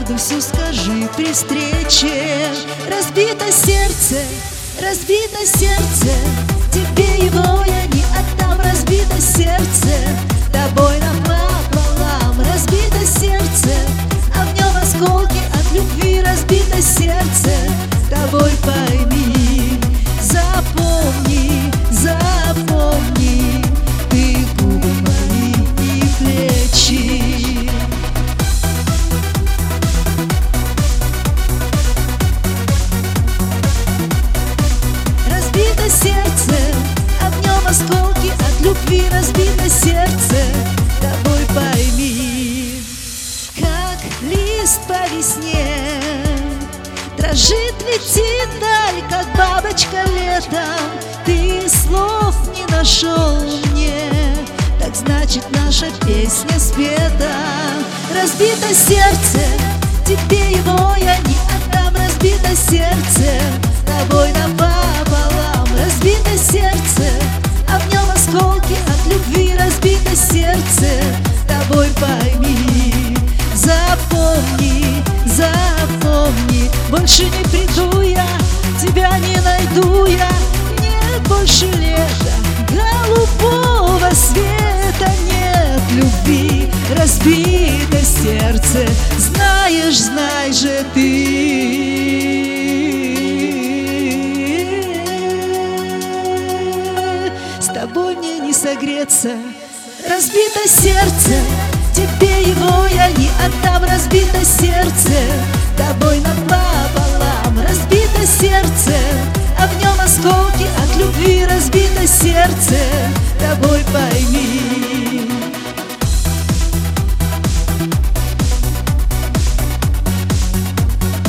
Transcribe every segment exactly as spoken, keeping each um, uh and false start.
правду всю скажи при встрече. Разбито сердце, разбито сердце, тебе его я не отдам. Разбито сердце, тобой напополам. Разбито сердце, а в нем осколки от любви. Разбито сердце, тобой пойми. Запомни, запомни, ты губы мои и плечи. Разбито сердце, а в нем осколки от любви. Разбито сердце, тобой пойми. Как лист по весне дрожит, летит даль, как бабочка летом. Ты слов не нашел мне, так значит наша песня спета. Разбито сердце, тебе его я не отдам. Разбито сердце, тобой напополам. Разбито сердце, а в нем осколки от любви. Разбито сердце, тобой пойми. Запомни, запомни, больше не приду я, тебя не найду я. Нет больше лета, голубого света, нет любви. Разбито сердце, знаешь, знай же ты. С тобой мне не согреться. Разбито сердце, тебе его я не отдам. Разбито сердце, тобой напополам. Разбито сердце, а в нем осколки от любви. Разбито сердце, тобой пойми.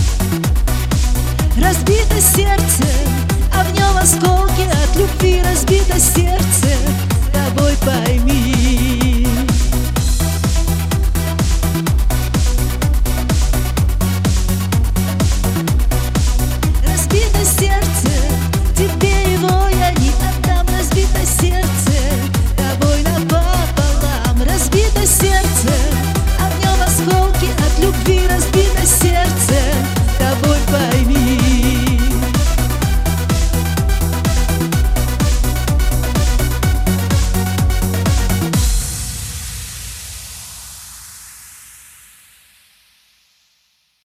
Разбито сердце, а в нем осколки от любви. Разбито